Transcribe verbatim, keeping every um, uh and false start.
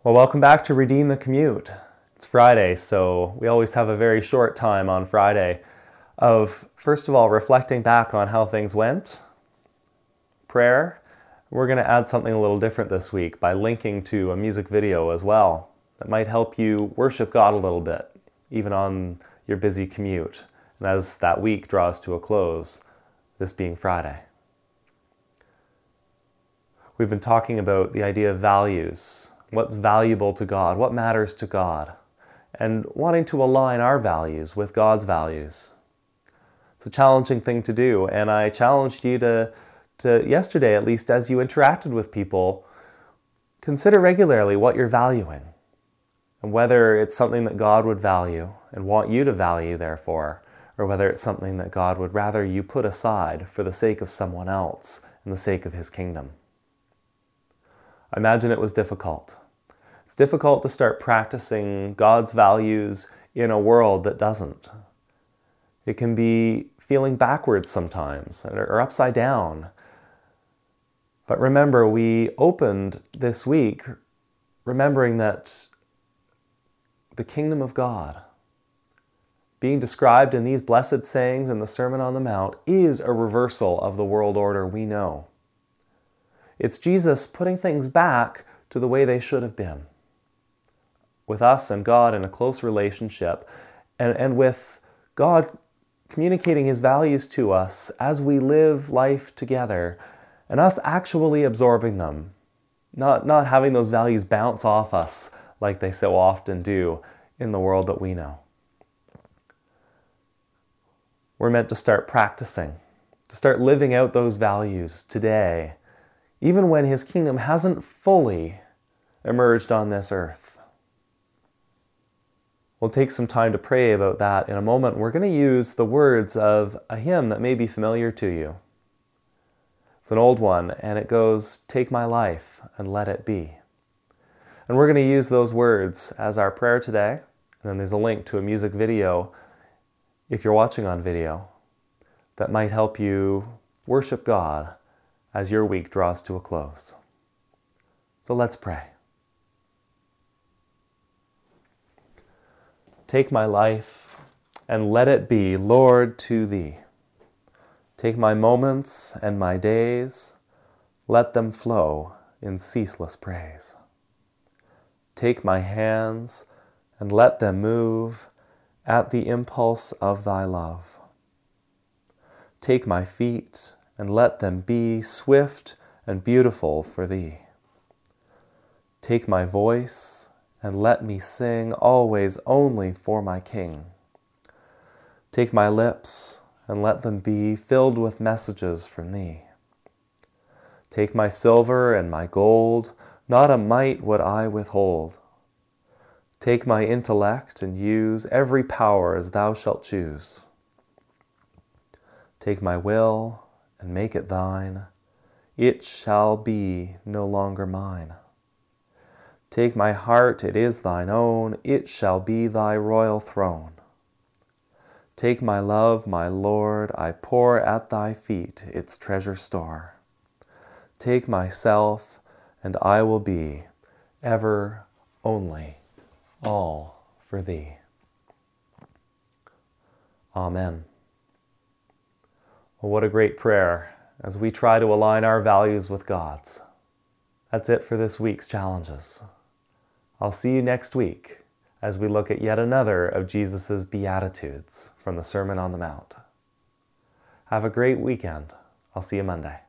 Well, welcome back to Redeem the Commute. It's Friday, so we always have a very short time on Friday of, first of all, reflecting back on how things went, prayer. We're going to add something a little different this week by linking to a music video as well that might help you worship God a little bit, even on your busy commute, and as that week draws to a close, this being Friday. We've been talking about the idea of values, what's valuable to God, what matters to God, and wanting to align our values with God's values. It's a challenging thing to do, and I challenged you to, to yesterday, at least as you interacted with people, consider regularly what you're valuing, and whether it's something that God would value and want you to value, therefore, or whether it's something that God would rather you put aside for the sake of someone else and the sake of His kingdom. I imagine it was difficult. It's difficult to start practicing God's values in a world that doesn't. It can be feeling backwards sometimes or upside down. But remember, we opened this week remembering that the kingdom of God, being described in these blessed sayings in the Sermon on the Mount, is a reversal of the world order we know. It's Jesus putting things back to the way they should have been, with us and God in a close relationship, and, and with God communicating His values to us as we live life together, and us actually absorbing them, not, not having those values bounce off us like they so often do in the world that we know. We're meant to start practicing, to start living out those values today, even when His kingdom hasn't fully emerged on this earth. We'll take some time to pray about that in a moment. We're going to use the words of a hymn that may be familiar to you. It's an old one, and it goes, "Take my life and let it be." And we're going to use those words as our prayer today. And then there's a link to a music video, if you're watching on video, that might help you worship God as your week draws to a close. So let's pray. Take my life and let it be, Lord, to Thee. Take my moments and my days, let them flow in ceaseless praise. Take my hands and let them move at the impulse of Thy love. Take my feet and let them be swift and beautiful for Thee. Take my voice and let me sing always only for my King. Take my lips and let them be filled with messages from Thee. Take my silver and my gold, not a mite would I withhold. Take my intellect and use every power as Thou shalt choose. Take my will and make it Thine, it shall be no longer mine. Take my heart, it is Thine own, it shall be Thy royal throne. Take my love, my Lord, I pour at Thy feet its treasure store. Take myself, and I will be ever, only, all for Thee. Amen. Well, what a great prayer as we try to align our values with God's. That's it for this week's challenges. I'll see you next week as we look at yet another of Jesus' Beatitudes from the Sermon on the Mount. Have a great weekend. I'll see you Monday.